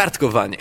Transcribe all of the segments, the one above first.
Kartkowanie.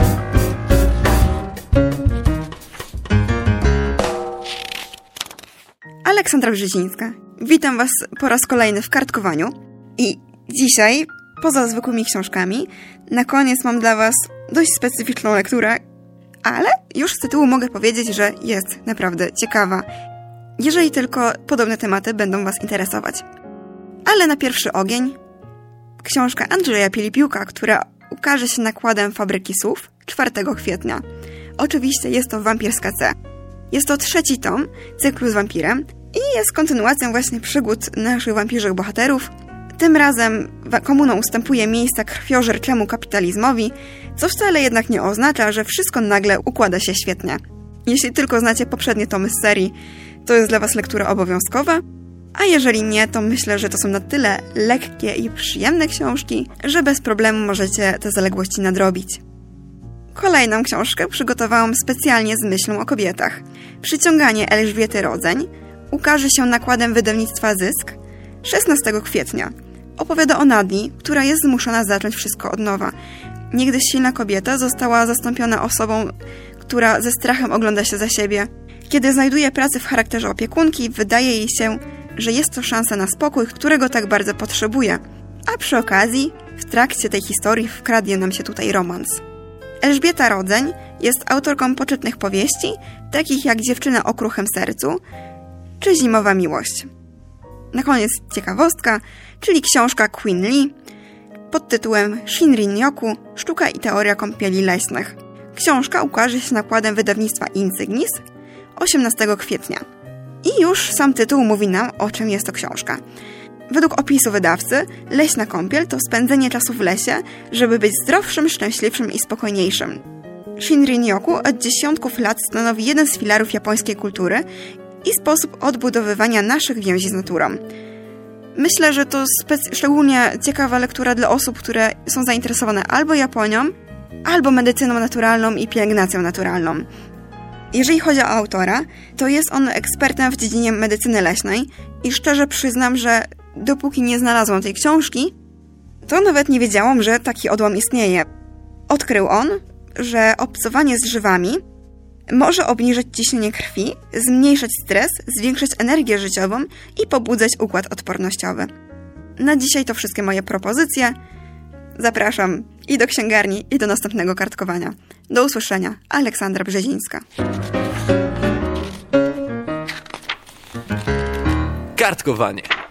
Aleksandra Brzezińska. Witam Was po raz kolejny w kartkowaniu. I dzisiaj, poza zwykłymi książkami, na koniec mam dla Was dość specyficzną lekturę, ale już z tytułu mogę powiedzieć, że jest naprawdę ciekawa, jeżeli tylko podobne tematy będą Was interesować. Ale na pierwszy ogień książka Andrzeja Pielipiuka, która ukaże się nakładem Fabryki Słów 4 kwietnia. Oczywiście jest to Wampirska C. Jest to 3. tom cyklu z wampirem i jest kontynuacją właśnie przygód naszych wampirzych bohaterów. Tym razem komuna ustępuje miejsca krwiożerczemu kapitalizmowi, co wcale jednak nie oznacza, że wszystko nagle układa się świetnie. Jeśli tylko znacie poprzednie tomy z serii, to jest dla Was lektura obowiązkowa, a jeżeli nie, to myślę, że to są na tyle lekkie i przyjemne książki, że bez problemu możecie te zaległości nadrobić. Kolejną książkę przygotowałam specjalnie z myślą o kobietach. Przyciąganie Elżbiety Rodzeń ukaże się nakładem wydawnictwa Zysk 16 kwietnia. Opowiada o Nadii, która jest zmuszona zacząć wszystko od nowa. Niegdyś silna kobieta została zastąpiona osobą, która ze strachem ogląda się za siebie. Kiedy znajduje pracę w charakterze opiekunki, wydaje jej się, że jest to szansa na spokój, którego tak bardzo potrzebuje. A przy okazji, w trakcie tej historii wkradnie nam się tutaj romans. Elżbieta Rodzeń jest autorką poczytnych powieści, takich jak Dziewczyna o kruchym sercu czy Zimowa miłość. Na koniec ciekawostka, czyli książka Queen Lee pod tytułem Shinrin-yoku – Sztuka i teoria kąpieli leśnych. Książka ukaże się nakładem wydawnictwa Insygnis 18 kwietnia. I już sam tytuł mówi nam, o czym jest to książka. Według opisu wydawcy, leśna kąpiel to spędzenie czasu w lesie, żeby być zdrowszym, szczęśliwszym i spokojniejszym. Shinrin-yoku od dziesiątków lat stanowi jeden z filarów japońskiej kultury i sposób odbudowywania naszych więzi z naturą. Myślę, że to szczególnie ciekawa lektura dla osób, które są zainteresowane albo Japonią, albo medycyną naturalną i pielęgnacją naturalną. Jeżeli chodzi o autora, to jest on ekspertem w dziedzinie medycyny leśnej i szczerze przyznam, że dopóki nie znalazłam tej książki, to nawet nie wiedziałam, że taki odłam istnieje. Odkrył on, że obcowanie z drzewami może obniżyć ciśnienie krwi, zmniejszać stres, zwiększyć energię życiową i pobudzać układ odpornościowy. Na dzisiaj to wszystkie moje propozycje. Zapraszam i do księgarni, i do następnego kartkowania. Do usłyszenia. Aleksandra Brzezińska. Kartkowanie.